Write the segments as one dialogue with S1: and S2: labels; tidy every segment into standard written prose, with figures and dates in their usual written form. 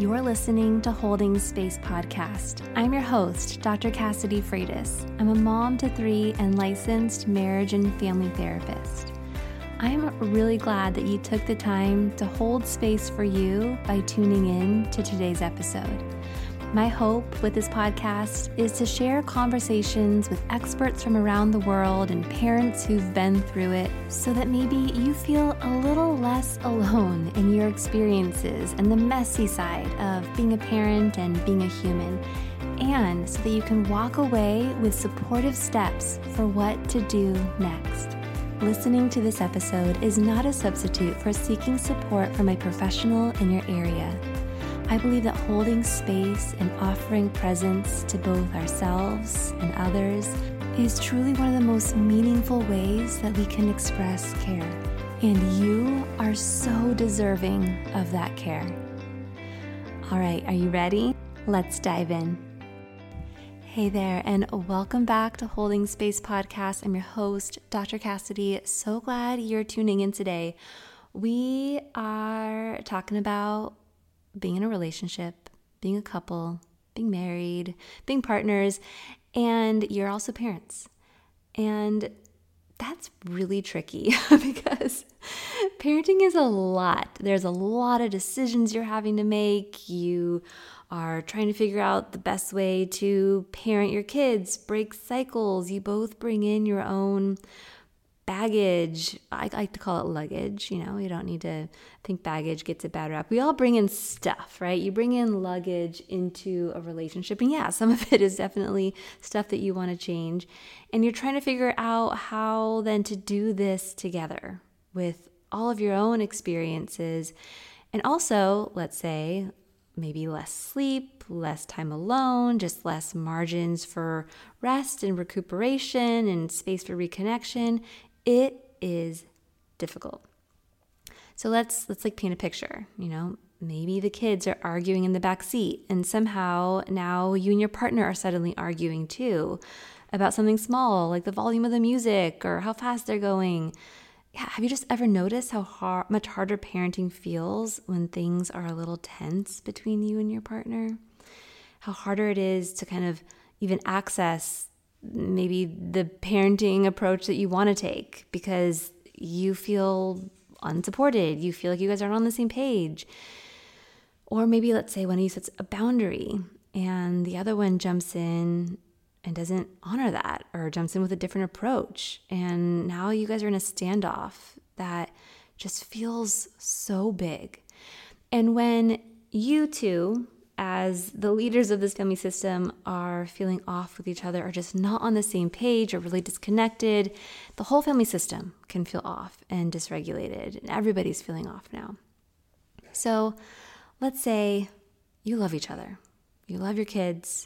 S1: You're listening to Holding Space Podcast. I'm your host, Dr. Cassidy Freitas. I'm a mom to 3 and licensed marriage and family therapist. I'm really glad that you took the time to hold space for you by tuning in to today's episode. My hope with this podcast is to share conversations with experts from around the world and parents who've been through it so that maybe you feel a little less alone in your experiences and the messy side of being a parent and being a human, and so that you can walk away with supportive steps for what to do next. Listening to this episode is not a substitute for seeking support from a professional in your area. I believe that holding space and offering presence to both ourselves and others is truly one of the most meaningful ways that we can express care. And you are so deserving of that care. All right, are you ready? Let's dive in. Hey there, and welcome back to Holding Space Podcast. I'm your host, Dr. Cassidy. So glad you're tuning in today. We are talking about being in a relationship, being a couple, being married, being partners, and you're also parents. And that's really tricky because parenting is a lot. There's a lot of decisions you're having to make. You are trying to figure out the best way to parent your kids, break cycles. You both bring in your own baggage. I like to call it luggage. You don't need to think baggage gets a bad rap. We all bring in stuff, right? You bring in luggage into a relationship. And yeah, some of it is definitely stuff that you want to change. And you're trying to figure out how then to do this together with all of your own experiences. And also, let's say, maybe less sleep, less time alone, just less margins for rest and recuperation and space for reconnection. It is difficult. So let's paint a picture. Maybe the kids are arguing in the back seat, and somehow now you and your partner are suddenly arguing too about something small, like the volume of the music or how fast they're going. Yeah, have you just ever noticed how much harder parenting feels when things are a little tense between you and your partner? How harder it is to kind of even access maybe the parenting approach that you want to take because you feel unsupported. You feel like you guys aren't on the same page. Or maybe let's say one of you sets a boundary and the other one jumps in and doesn't honor that or jumps in with a different approach. And now you guys are in a standoff that just feels so big. And when you two, as the leaders of this family system, are feeling off with each other or just not on the same page or really disconnected, the whole family system can feel off and dysregulated, and everybody's feeling off now. So let's say you love each other, you love your kids,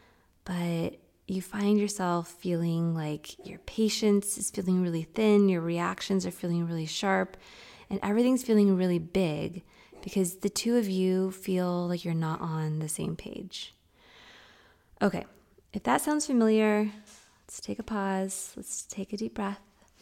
S1: but you find yourself feeling like your patience is feeling really thin, your reactions are feeling really sharp, and everything's feeling really big because the two of you feel like you're not on the same page. Okay, if that sounds familiar, let's take a pause. Let's take a deep breath.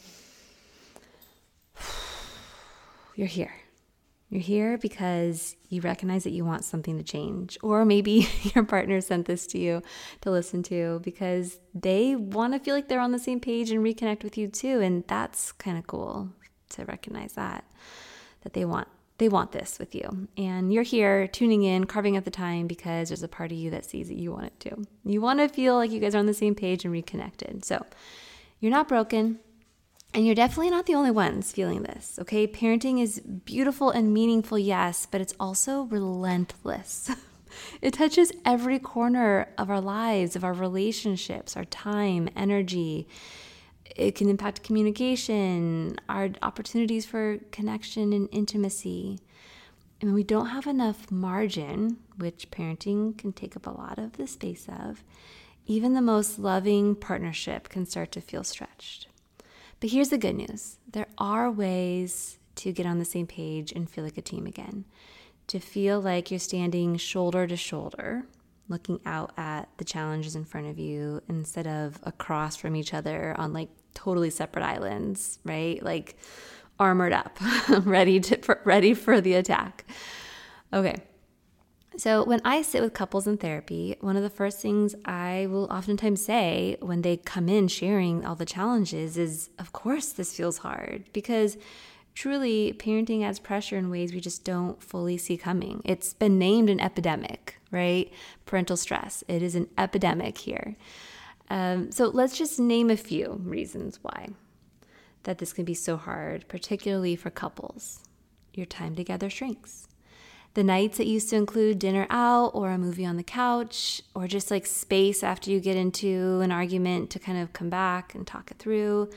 S1: You're here. You're here because you recognize that you want something to change. Or maybe your partner sent this to you to listen to because they want to feel like they're on the same page and reconnect with you too. And that's kind of cool to recognize that they want this with you. And you're here tuning in, carving out the time because there's a part of you that sees that you want it too. You want to feel like you guys are on the same page and reconnected. So you're not broken. And you're definitely not the only ones feeling this, okay? Parenting is beautiful and meaningful, yes, but it's also relentless. It touches every corner of our lives, of our relationships, our time, energy. It can impact communication, our opportunities for connection and intimacy. And when we don't have enough margin, which parenting can take up a lot of the space of, even the most loving partnership can start to feel stretched. But here's the good news. There are ways to get on the same page and feel like a team again, to feel like you're standing shoulder to shoulder, looking out at the challenges in front of you instead of across from each other on like totally separate islands, right? Like armored up, ready for the attack. Okay. So when I sit with couples in therapy, one of the first things I will oftentimes say when they come in sharing all the challenges is, of course, this feels hard, because truly parenting adds pressure in ways we just don't fully see coming. It's been named an epidemic, right? Parental stress. It is an epidemic here. So let's just name a few reasons why that this can be so hard, particularly for couples. Your time together shrinks. The nights that used to include dinner out or a movie on the couch or just like space after you get into an argument to kind of come back and talk it through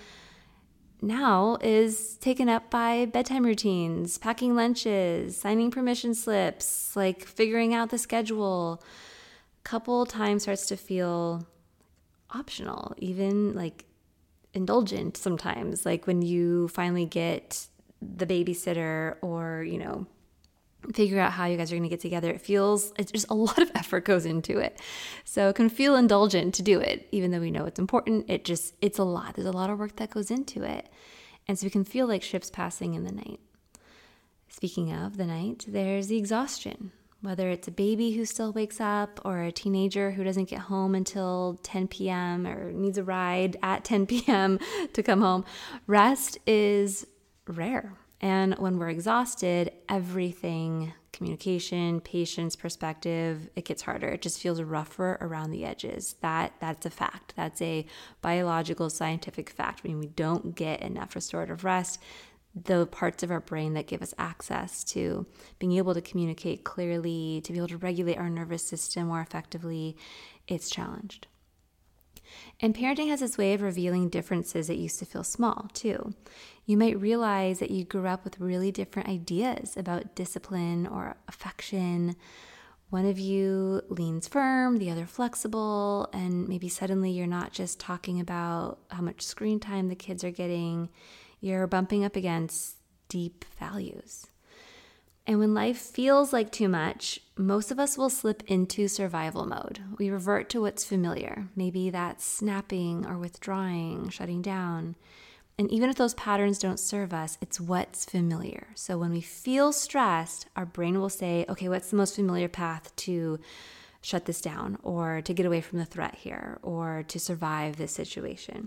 S1: now is taken up by bedtime routines, packing lunches, signing permission slips, like figuring out the schedule. Couple time starts to feel optional, even like indulgent sometimes, like when you finally get the babysitter or, figure out how you guys are going to get together. It's just a lot of effort goes into it. So it can feel indulgent to do it, even though we know it's important. It's a lot. There's a lot of work that goes into it. And so we can feel like ships passing in the night. Speaking of the night, there's the exhaustion. Whether it's a baby who still wakes up or a teenager who doesn't get home until 10 p.m. or needs a ride at 10 p.m. to come home, rest is rare. And when we're exhausted, everything, communication, patience, perspective, it gets harder. It just feels rougher around the edges. That's a fact. That's a biological, scientific fact. When we don't get enough restorative rest, the parts of our brain that give us access to being able to communicate clearly, to be able to regulate our nervous system more effectively, it's challenged. And parenting has this way of revealing differences that used to feel small, too. You might realize that you grew up with really different ideas about discipline or affection. One of you leans firm, the other flexible, and maybe suddenly you're not just talking about how much screen time the kids are getting. You're bumping up against deep values. And when life feels like too much, most of us will slip into survival mode. We revert to what's familiar. Maybe that's snapping or withdrawing, shutting down. And even if those patterns don't serve us, it's what's familiar. So when we feel stressed, our brain will say, okay, what's the most familiar path to shut this down or to get away from the threat here or to survive this situation?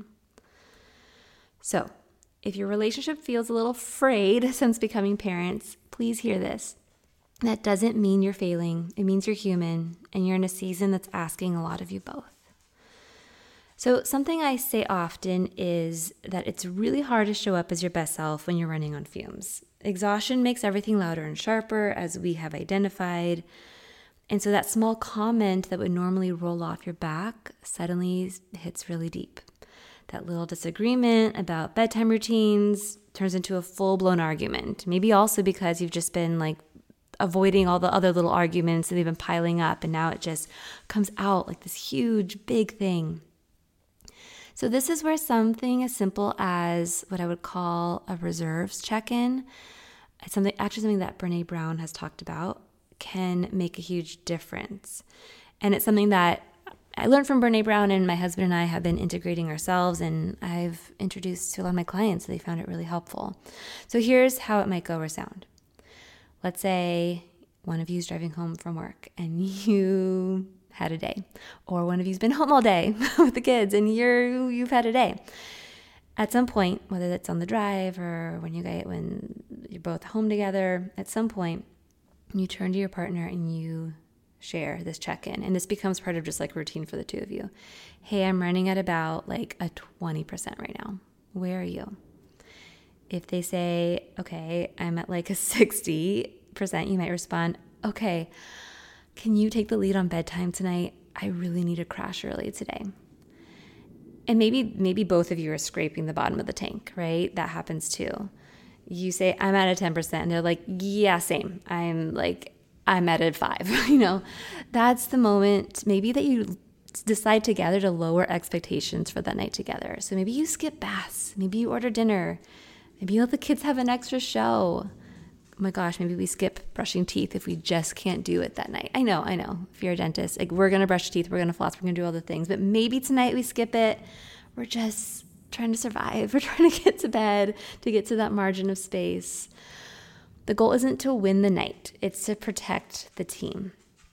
S1: So if your relationship feels a little frayed since becoming parents, please hear this. That doesn't mean you're failing. It means you're human and you're in a season that's asking a lot of you both. So something I say often is that it's really hard to show up as your best self when you're running on fumes. Exhaustion makes everything louder and sharper, as we have identified. And so that small comment that would normally roll off your back suddenly hits really deep. That little disagreement about bedtime routines turns into a full-blown argument. Maybe also because you've just been like avoiding all the other little arguments that they've been piling up, and now it just comes out like this huge, big thing. So this is where something as simple as what I would call a reserves check-in, something that Brené Brown has talked about, can make a huge difference. And it's something that I learned from Brené Brown, and my husband and I have been integrating ourselves, and I've introduced to a lot of my clients, so they found it really helpful. So here's how it might go or sound. Let's say one of you is driving home from work and you had a day, or one of you's been home all day with the kids and you've had a day. At some point, whether that's on the drive or when you're both home together, at some point you turn to your partner and you share this check-in, and this becomes part of just like routine for the two of you. Hey, I'm running at about like a 20% right now. Where are you? If they say, okay, I'm at like a 60%, you might respond, okay, can you take the lead on bedtime tonight? I really need to crash early today. And maybe both of you are scraping the bottom of the tank, right? That happens too. You say, I'm at a 10%, and they're like, yeah, same. I'm at a 5, That's the moment maybe that you decide together to lower expectations for that night together. So maybe you skip baths, maybe you order dinner, maybe you let the kids have an extra show. Oh my gosh, maybe we skip brushing teeth if we just can't do it that night. I know. If you're a dentist, like we're going to brush teeth, we're going to floss, we're going to do all the things, but maybe tonight we skip it. We're just trying to survive. We're trying to get to bed, to get to that margin of space. The goal isn't to win the night. It's to protect the team.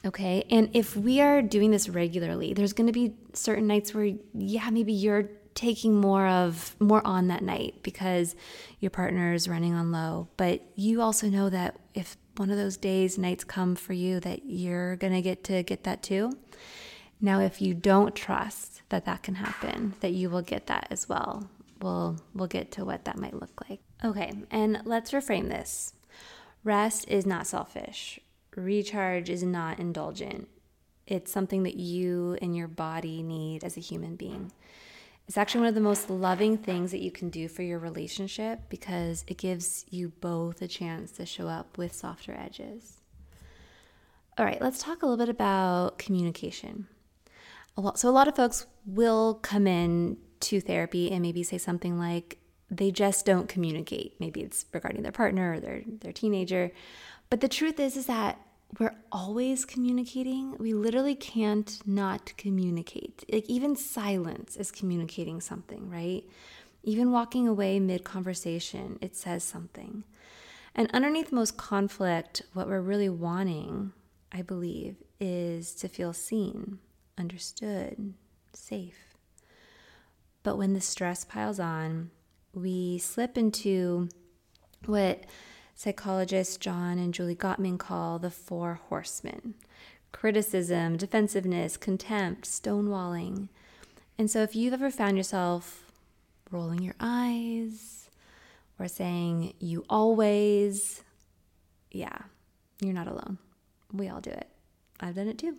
S1: Okay. And if we are doing this regularly, there's going to be certain nights where, maybe you're taking more on that night because your partner is running on low. But you also know that if one of those nights come for you, that you're going to get that too. Now, if you don't trust that can happen, that you will get that as well. We'll get to what that might look like. Okay. And let's reframe this. Rest is not selfish. Recharge is not indulgent. It's something that you and your body need as a human being. It's actually one of the most loving things that you can do for your relationship because it gives you both a chance to show up with softer edges. All right, let's talk a little bit about communication. A lot of folks will come in to therapy and maybe say something like they just don't communicate. Maybe it's regarding their partner or their teenager. But the truth is that we're always communicating. We literally can't not communicate. Like even silence is communicating something, right? Even walking away mid-conversation, it says something. And underneath most conflict, what we're really wanting, I believe, is to feel seen, understood, safe. But when the stress piles on, we slip into what psychologists John and Julie Gottman call the 4 horsemen: criticism, defensiveness, contempt, stonewalling. And so if you've ever found yourself rolling your eyes or saying you always, you're not alone. We all do it. I've done it too.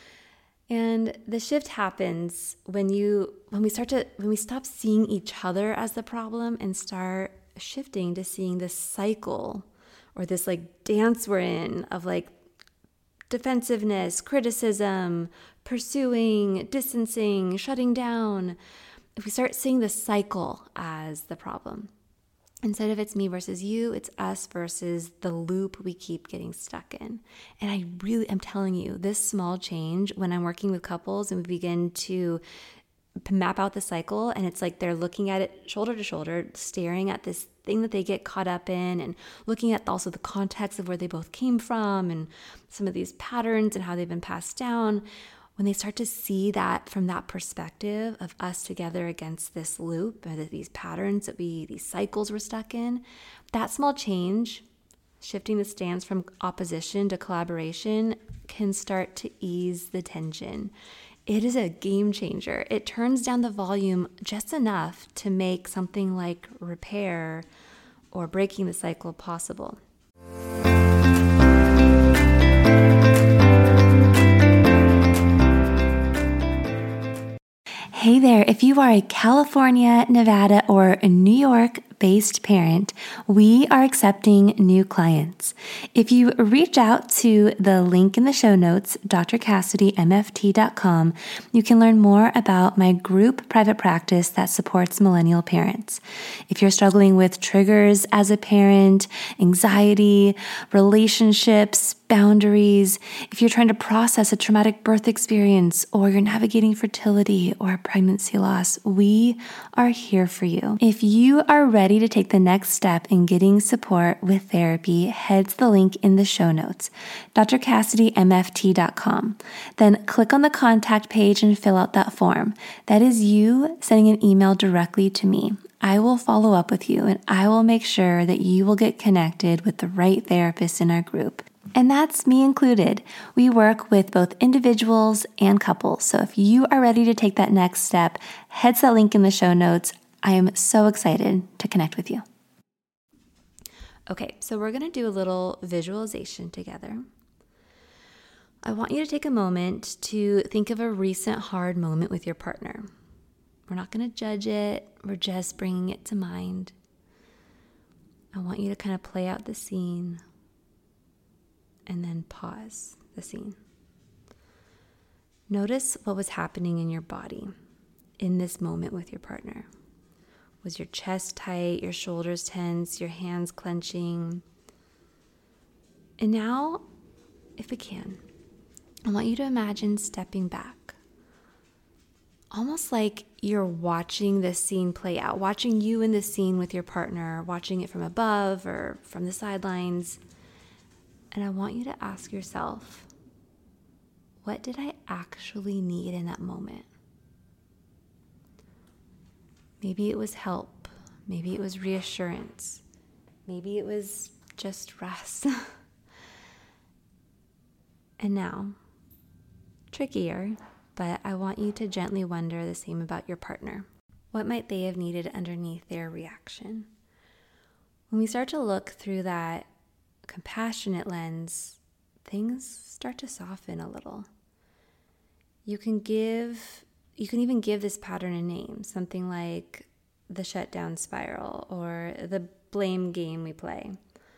S1: And the shift happens when we stop seeing each other as the problem and start shifting to seeing this cycle or this like dance we're in of like defensiveness, criticism, pursuing, distancing, shutting down. If we start seeing the cycle as the problem, instead of it's me versus you, it's us versus the loop we keep getting stuck in. And I'm telling you, this small change, when I'm working with couples and we begin to map out the cycle, and it's like they're looking at it shoulder to shoulder, staring at this thing that they get caught up in, and looking at also the context of where they both came from and some of these patterns and how they've been passed down. When they start to see that from that perspective of us together against this loop or these patterns these cycles we're stuck in, that small change, shifting the stance from opposition to collaboration, can start to ease the tension. It is a game changer. It turns down the volume just enough to make something like repair or breaking the cycle possible. Hey there, if you are a California, Nevada, or New York based parent, we are accepting new clients. If you reach out to the link in the show notes, drcassidymft.com, you can learn more about my group private practice that supports millennial parents. If you're struggling with triggers as a parent, anxiety, relationships, boundaries, if you're trying to process a traumatic birth experience, or you're navigating fertility or pregnancy loss, we are here for you. If you are ready to take the next step in getting support with therapy, head to the link in the show notes, drcassidymft.com. Then click on the contact page and fill out that form. That is you sending an email directly to me. I will follow up with you and I will make sure that you will get connected with the right therapist in our group. And that's me included. We work with both individuals and couples. So if you are ready to take that next step, head to that link in the show notes. I am so excited to connect with you. Okay, so we're going to do a little visualization together. I want you to take a moment to think of a recent hard moment with your partner. We're not going to judge it. We're just bringing it to mind. I want you to kind of play out the scene and then pause the scene. Notice what was happening in your body in this moment with your partner. Was your chest tight, your shoulders tense, your hands clenching? And now, if we can, I want you to imagine stepping back. Almost like you're watching this scene play out, watching you in this scene with your partner, watching it from above or from the sidelines. And I want you to ask yourself, what did I actually need in that moment? Maybe it was help. Maybe it was reassurance. Maybe it was just rest. And now, trickier, but I want you to gently wonder the same about your partner. What might they have needed underneath their reaction? When we start to look through that compassionate lens, things start to soften a little. You can even give this pattern a name, something like the shutdown spiral or the blame game we play.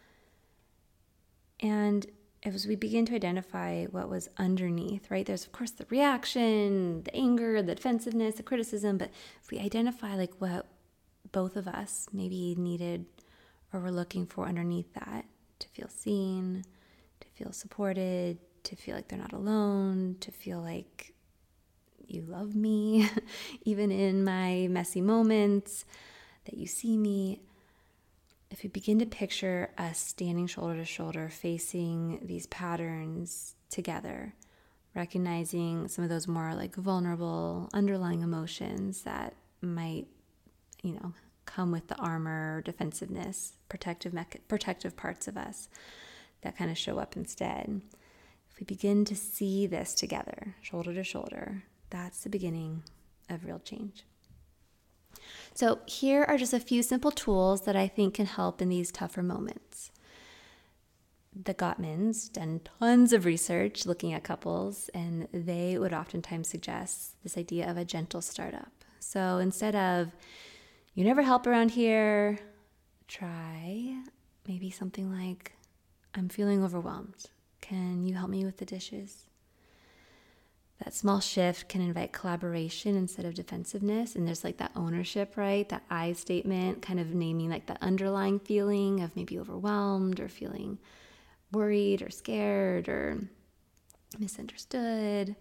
S1: And as we begin to identify what was underneath, right? There's of course the reaction, the anger, the defensiveness, the criticism, but if we identify like what both of us maybe needed or were looking for underneath that, to feel seen, to feel supported, to feel like they're not alone, to feel like you love me, even in my messy moments, that you see me. If we begin to picture us standing shoulder to shoulder, facing these patterns together, recognizing some of those more like vulnerable underlying emotions that might, come with the armor, defensiveness, protective parts of us that kind of show up instead. If we begin to see this together, shoulder to shoulder, that's the beginning of real change. So here are just a few simple tools that I think can help in these tougher moments. The Gottmans done tons of research looking at couples, and they would oftentimes suggest this idea of a gentle startup. So instead of, you never help around here, try maybe something like, I'm feeling overwhelmed. Can you help me with the dishes? That small shift can invite collaboration instead of defensiveness. And there's like that ownership, right? That I statement kind of naming like the underlying feeling of maybe overwhelmed or feeling worried or scared or misunderstood.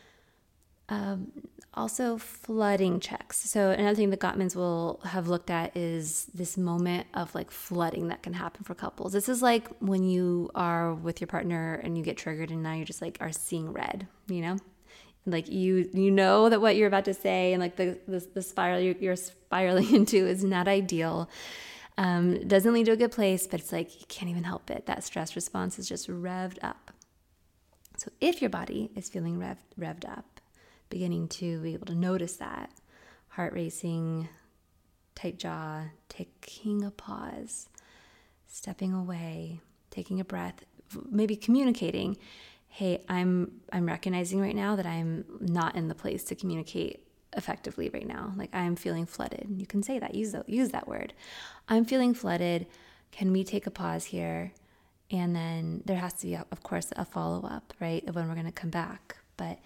S1: Also flooding checks. So another thing the Gottmans will have looked at is this moment of like flooding that can happen for couples. This is like when you are with your partner and you get triggered and now you just like are seeing red, Like you know that what you're about to say and like the spiral you're spiraling into is not ideal. Doesn't lead to a good place, but it's like you can't even help it. That stress response is just revved up. So if your body is feeling revved up, beginning to be able to notice that, heart racing, tight jaw, taking a pause, stepping away, taking a breath, maybe communicating, hey, I'm recognizing right now that I'm not in the place to communicate effectively right now. Like I'm feeling flooded. You can say that, use that word. I'm feeling flooded. Can we take a pause here? And then there has to be, of course, a follow-up, right, of when we're going to come back. But,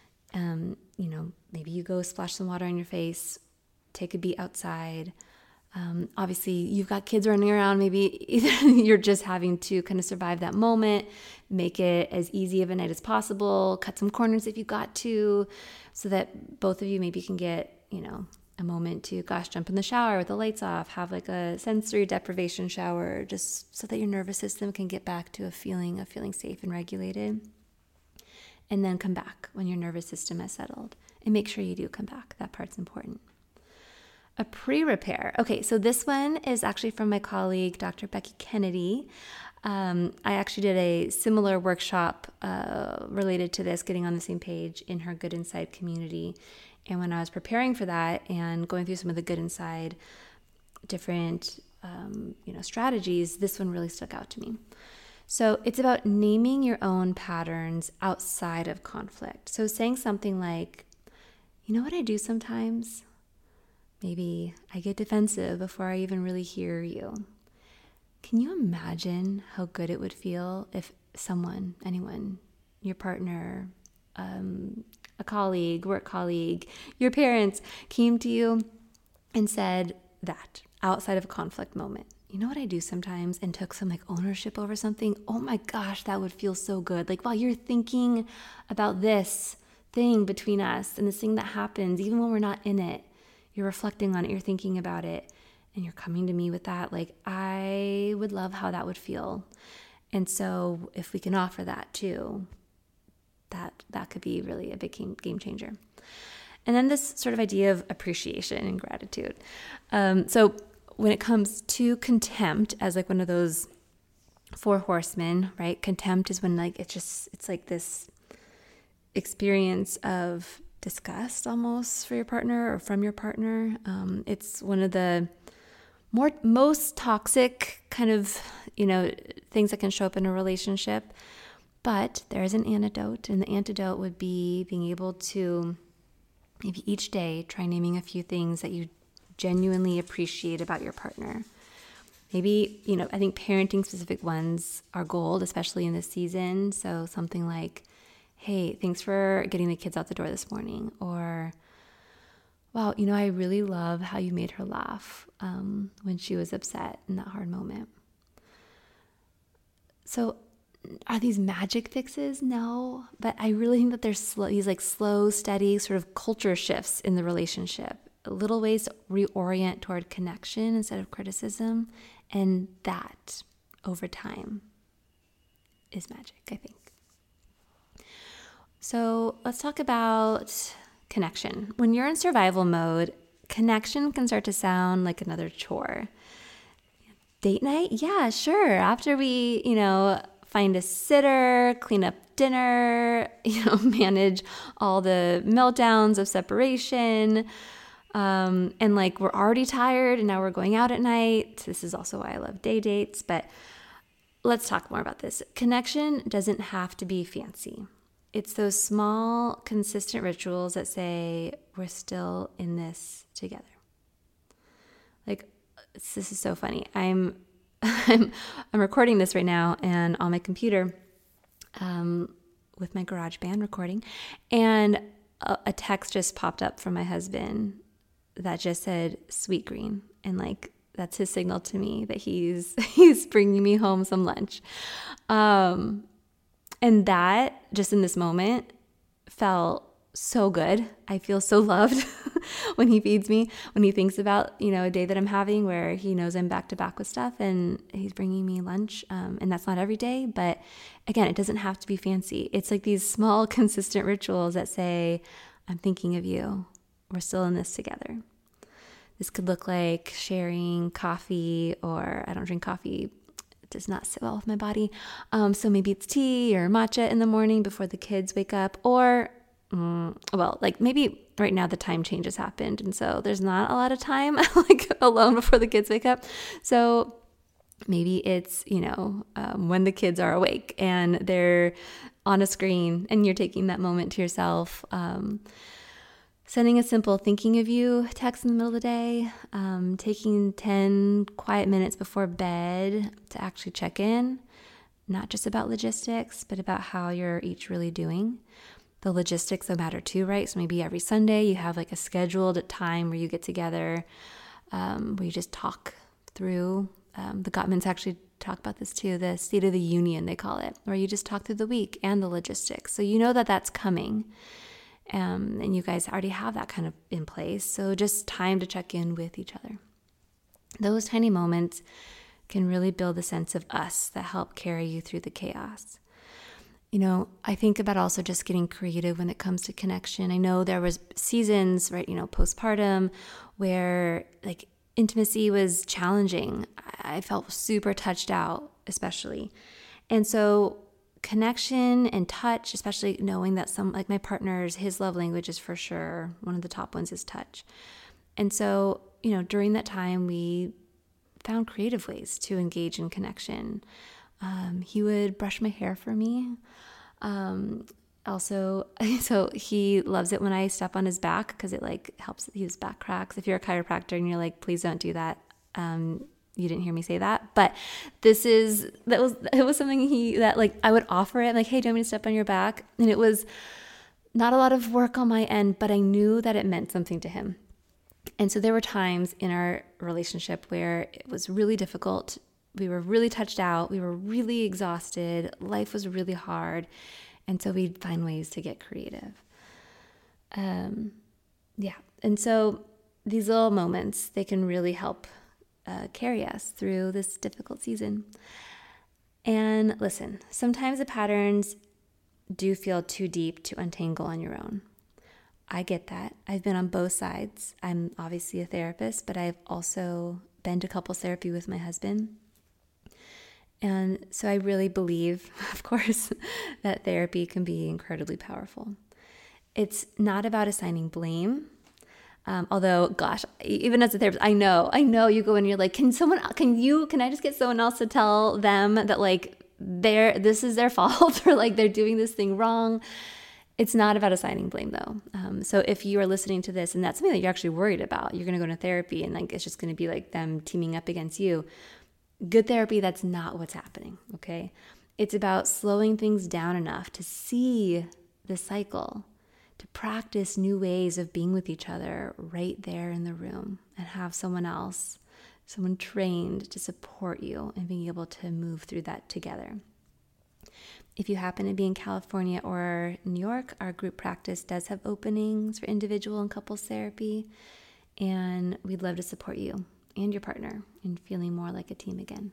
S1: maybe you go splash some water on your face, take a beat outside. Obviously, you've got kids running around. Maybe you're just having to kind of survive that moment, make it as easy of a night as possible, cut some corners if you got to, so that both of you maybe can get, a moment to, jump in the shower with the lights off, have like a sensory deprivation shower, just so that your nervous system can get back to a feeling of feeling safe and regulated. And then come back when your nervous system has settled. And make sure you do come back. That part's important. A pre-repair. Okay, so this one is actually from my colleague, Dr. Becky Kennedy. I actually did a similar workshop related to this, getting on the same page in her Good Inside community. And when I was preparing for that and going through some of the Good Inside different strategies, this one really stuck out to me. So it's about naming your own patterns outside of conflict. So saying something like, you know what I do sometimes? Maybe I get defensive before I even really hear you. Can you imagine how good it would feel if anyone, your partner, a colleague, work colleague, your parents came to you and said that outside of a conflict moment? You know what I do sometimes, and took some like ownership over something? Oh my gosh, that would feel so good. Like while you're thinking about this thing between us and this thing that happens, even when we're not in it, you're reflecting on it, you're thinking about it, and you're coming to me with that. Like I would love how that would feel. And so if we can offer that too, that could be really a big game changer. And then this sort of idea of appreciation and gratitude. So when it comes to contempt as like one of those 4 horsemen, right? Contempt is when like it's like this experience of disgust almost for your partner or from your partner. It's one of the most toxic kind of, things that can show up in a relationship. But there is an antidote, and the antidote would be being able to maybe each day try naming a few things that you genuinely appreciate about your partner. Maybe, I think parenting specific ones are gold, especially in this season. So something like, hey, thanks for getting the kids out the door this morning. Or, wow, I really love how you made her laugh when she was upset in that hard moment. So are these magic fixes? No, but I really think that there's these like slow, steady sort of culture shifts in the relationship, little ways to reorient toward connection instead of criticism. And that over time is magic, I think. So let's talk about connection. When you're in survival mode, connection can start to sound like another chore. Date night? Yeah, sure. After we, find a sitter, clean up dinner, manage all the meltdowns of separation. And like we're already tired and now we're going out at night. This is also why I love day dates, but let's talk more about this. Connection doesn't have to be fancy. It's those small, consistent rituals that say we're still in this together. Like, this is so funny. I'm recording this right now and on my computer with my GarageBand recording, and a text just popped up from my husband that just said "sweet green," and like that's his signal to me that he's bringing me home some lunch. And that just in this moment felt so good. I feel so loved when he feeds me, when he thinks about, a day that I'm having where he knows I'm back to back with stuff and he's bringing me lunch. And that's not every day, but again, it doesn't have to be fancy. It's like these small, consistent rituals that say, I'm thinking of you. We're still in this together. This could look like sharing coffee, or I don't drink coffee. It does not sit well with my body. So maybe it's tea or matcha in the morning before the kids wake up, or like maybe right now the time change has happened. And so there's not a lot of time like alone before the kids wake up. So maybe it's, when the kids are awake and they're on a screen and you're taking that moment to yourself, sending a simple thinking of you text in the middle of the day, taking 10 quiet minutes before bed to actually check in, not just about logistics, but about how you're each really doing. The logistics that matter too, right? So maybe every Sunday you have like a scheduled time where you get together, where you just talk through. The Gottmans actually talk about this too, the State of the Union, they call it, where you just talk through the week and the logistics. So you know that that's coming. And you guys already have that kind of in place. So just time to check in with each other. Those tiny moments can really build a sense of us that help carry you through the chaos. I think about also just getting creative when it comes to connection. I know there was seasons, right, postpartum, where like intimacy was challenging. I felt super touched out, especially. And so connection and touch, especially knowing that some, like my partner's, his love language is for sure, one of the top ones is touch. And so, during that time, we found creative ways to engage in connection. He would brush my hair for me. Also, so he loves it when I step on his back because it like helps his back cracks. If you're a chiropractor and you're like, please don't do that. You didn't hear me say that, but it was something that like I would offer it, like, hey, do you want me to step on your back? And it was not a lot of work on my end, but I knew that it meant something to him. And so there were times in our relationship where it was really difficult. We were really touched out. We were really exhausted. Life was really hard. And so we'd find ways to get creative. And so these little moments, they can really help carry us through this difficult season. And listen, sometimes the patterns do feel too deep to untangle on your own. I get that. I've been on both sides. I'm obviously a therapist, but I've also been to couples therapy with my husband. And so I really believe, of course, that therapy can be incredibly powerful. It's not about assigning blame. Although, gosh, even as a therapist, I know you go in and you're like, can I just get someone else to tell them that like this is their fault or like they're doing this thing wrong? It's not about assigning blame though. So if you are listening to this and that's something that you're actually worried about, you're going to go into therapy and like it's just going to be like them teaming up against you. Good therapy, that's not what's happening, okay? It's about slowing things down enough to see the cycle, to practice new ways of being with each other right there in the room and have someone trained to support you and being able to move through that together. If you happen to be in California or New York, our group practice does have openings for individual and couples therapy, and we'd love to support you and your partner in feeling more like a team again.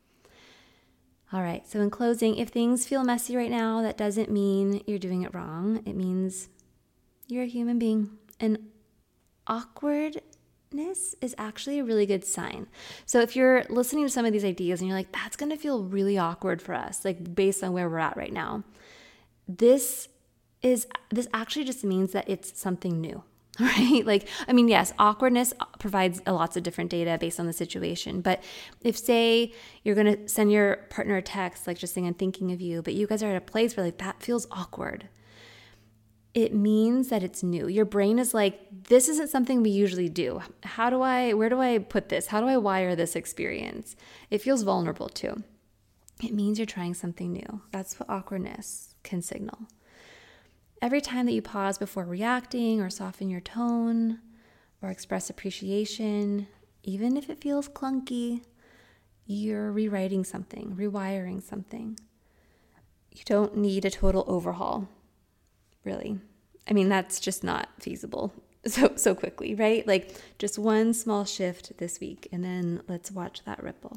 S1: All right, so in closing, if things feel messy right now, that doesn't mean you're doing it wrong. It means you're a human being, and awkwardness is actually a really good sign. So if you're listening to some of these ideas and you're like, that's going to feel really awkward for us, like based on where we're at right now, this actually just means that it's something new, right? Like, I mean, yes, awkwardness provides lots of different data based on the situation. But if, say, you're going to send your partner a text, like just saying, I'm thinking of you, but you guys are at a place where like that feels awkward, it means that it's new. Your brain is like, this isn't something we usually do. Where do I put this? How do I wire this experience? It feels vulnerable too. It means you're trying something new. That's what awkwardness can signal. Every time that you pause before reacting or soften your tone or express appreciation, even if it feels clunky, you're rewriting something, rewiring something. You don't need a total overhaul. Really. I mean, that's just not feasible so quickly, right? Like just one small shift this week and then let's watch that ripple.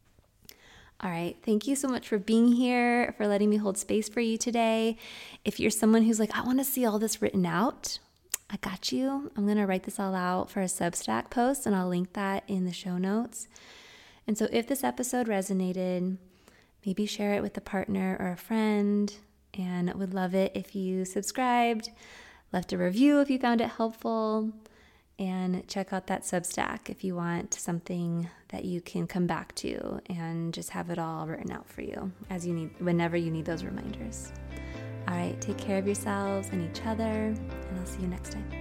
S1: All right. Thank you so much for being here, for letting me hold space for you today. If you're someone who's like, I want to see all this written out, I got you. I'm going to write this all out for a Substack post and I'll link that in the show notes. And so if this episode resonated, maybe share it with a partner or a friend. And would love it if you subscribed, left a review if you found it helpful, and check out that Substack if you want something that you can come back to and just have it all written out for you whenever you need those reminders. All right, take care of yourselves and each other, and I'll see you next time.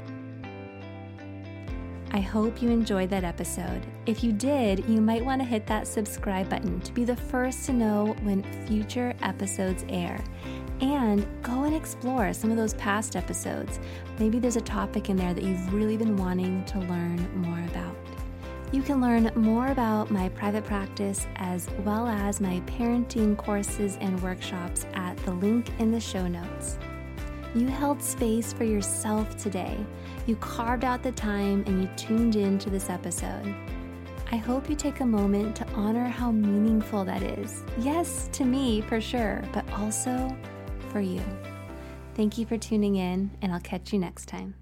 S1: I hope you enjoyed that episode. If you did, you might want to hit that subscribe button to be the first to know when future episodes air. And go and explore some of those past episodes. Maybe there's a topic in there that you've really been wanting to learn more about. You can learn more about my private practice as well as my parenting courses and workshops at the link in the show notes. You held space for yourself today. You carved out the time and you tuned in to this episode. I hope you take a moment to honor how meaningful that is. Yes, to me for sure, but also for you. Thank you for tuning in, and I'll catch you next time.